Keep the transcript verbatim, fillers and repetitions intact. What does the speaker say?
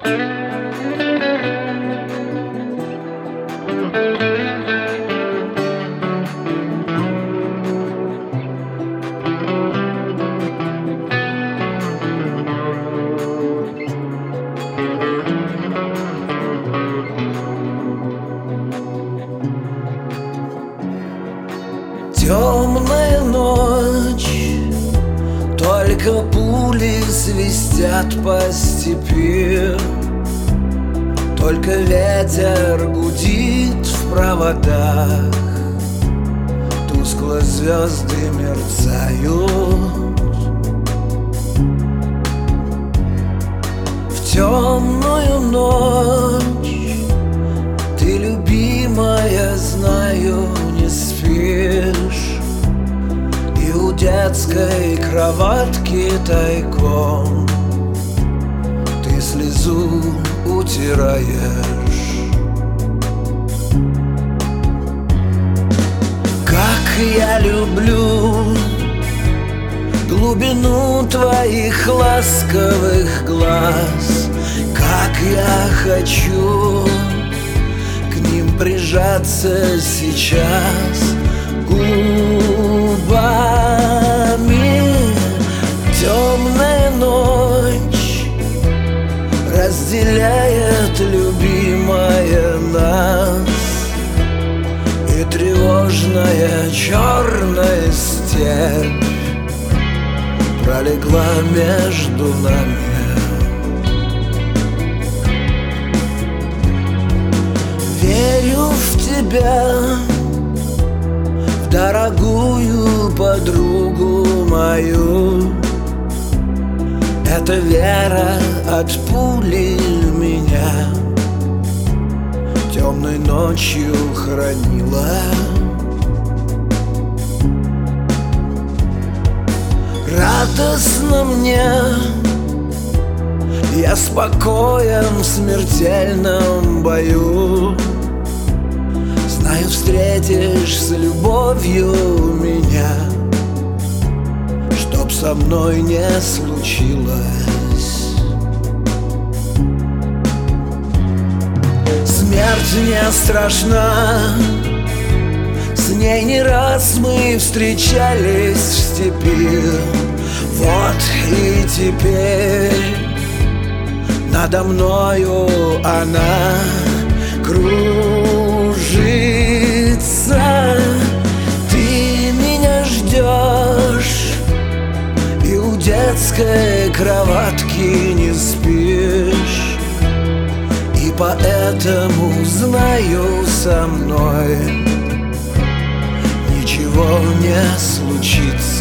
Темная ночь, только пули свистят по степи, только ветер гудит в проводах, тускло звезды мерцают. В темную ночь ты, любимая, знаю, не спишь, и у детской кроватки тайком ты слезу утираешь. Как я люблю глубину твоих ласковых глаз, как я хочу к ним прижаться сейчас губами. Темная ночь разделяет, любимая, нас, и тревожная черная степь пролегла между нами. Верю в тебя, в дорогую подругу мою. Эта вера от пули меня темной ночью хранила. Радостно мне, я спокоен в смертельном бою. Знаю, встретишь с любовью меня, чтоб со мной не случилось. Смерть не страшна, с ней не раз мы встречались в степи. Вот и теперь надо мною она кружится. Ты меня ждешь, и у детской кроватки не спишь, и поэтому знаю, со мной ничего не случится.